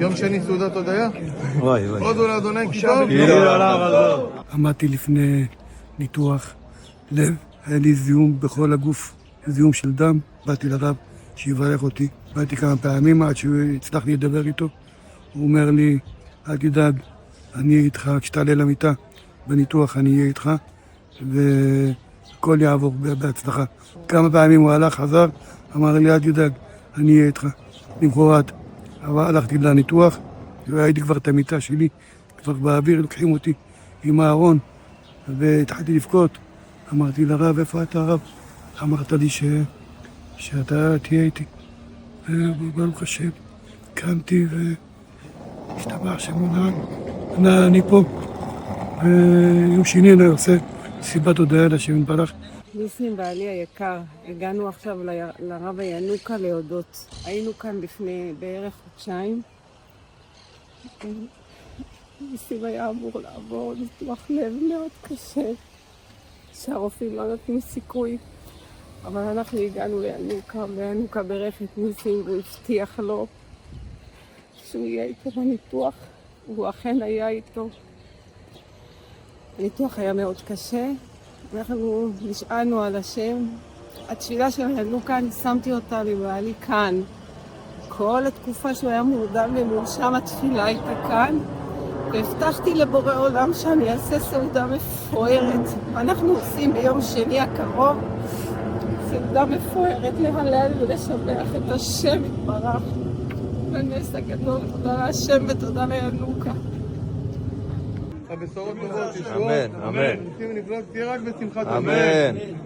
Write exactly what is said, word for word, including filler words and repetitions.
יום שני סעודת הודיה? וואי וואי. הודו לאדוני כי טוב? עמדתי לפני ניתוח לב, היה לי זיהום בכל הגוף, זיהום של דם. באתי לרב שיברך אותי, באתי כמה פעמים עד שהצלחתי לדבר איתו. הוא אומר לי, אל תדאג, אני אהיה איתך, כשתעלה למיטה בניתוח אני אהיה איתך והכל יעבור בהצלחה. כמה פעמים הוא הלך, חזר, אמר לי, אל תדאג, אני אהיה איתך. למחרת הלכתי לניתוח, והייתי כבר את המיטה שלי, כבר באוויר, לוקחים אותי עם הארון, והתחלתי לבכות. אמרתי לרב, איפה אתה הרב? אמרת לי ש... שאתה תהיה איתי. וברוך השם, קמתי והשתבח שמונן, אני פה. ויום שני אני עושה סיבת הודיה לשם יתברך. ניסים בעלי היקר, הגענו עכשיו לרב ינוקה להודות. היינו כאן לפני בערך חודשיים. ניסים היה אמור לעבור ניתוח לב מאוד קשה, שהרופאים לא נתנו סיכוי. אבל אנחנו הגענו לינוקה, וינוקה ברך את ניסים והוא הבטיח לו שהוא יהיה איתו בניתוח, והוא אכן היה איתו. הניתוח היה מאוד קשה. אנחנו נשענו על השם. התפילה של ינוקה, אני שמתי אותה לבעלי כאן. כל התקופה שהוא היה מורדם ומורשם, התפילה הייתה כאן. והבטחתי לבורא עולם שאני אעשה סעודה מפוארת. ואנחנו עושים ביום שני הקרוב סעודה מפוארת להלל ולשבח את השם יתברך. בנס הגדול, תודה להשם ותודה לינוקה. הבשורות טובות, ישועות. אמן, אמן. רוצים לבלוט, תהיה רק בשמחת אמן.